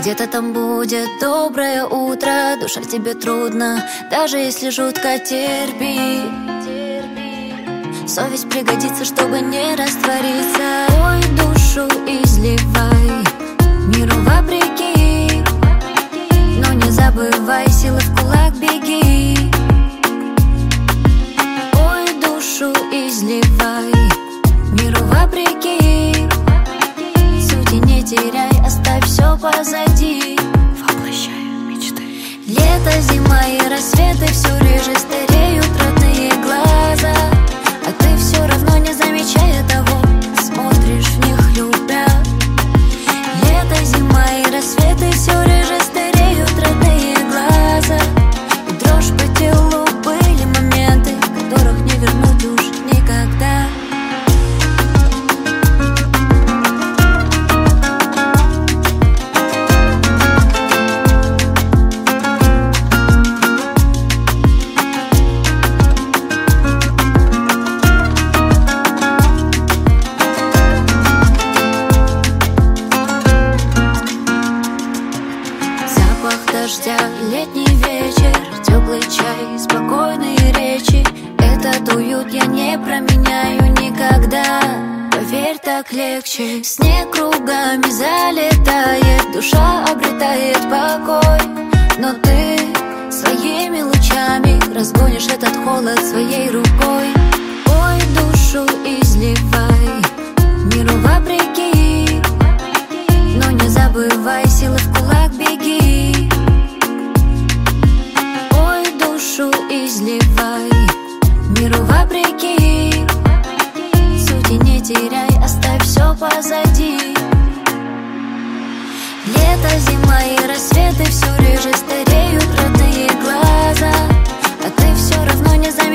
Где-то там будет доброе утро. Душа тебе трудно, даже если жутко терпи. Совесть пригодится, чтобы не раствориться. Ой, душу изливай миру вопреки, но не забывай, силы в кулак беги. Ой, душу изливай миру вопреки, сути не теряй, оставь все позади. Воплощаю мечты. Лето, зима и рассветы, все реже стареют родные глаза, а ты все равно, не замечая того, смотришь в них любя. Лето, зима и рассветы, все реже стареют родные глаза, и дрожь по телу были моменты, которых не вернуть уж никогда. Дождя, летний вечер, теплый чай, спокойные речи. Этот уют я не променяю никогда, поверь, так легче. Снег кругами залетает, душа обретает покой, но ты своими лучами разгонишь этот холод своей рукой. Ой, душу изливай миру вопреки, но не забывай, силы в кулак беги. Душу изливай миру вопреки, сути не теряй, оставь все позади. Лето, зима и рассветы, все реже стареют родные глаза, а ты все равно не знаешь.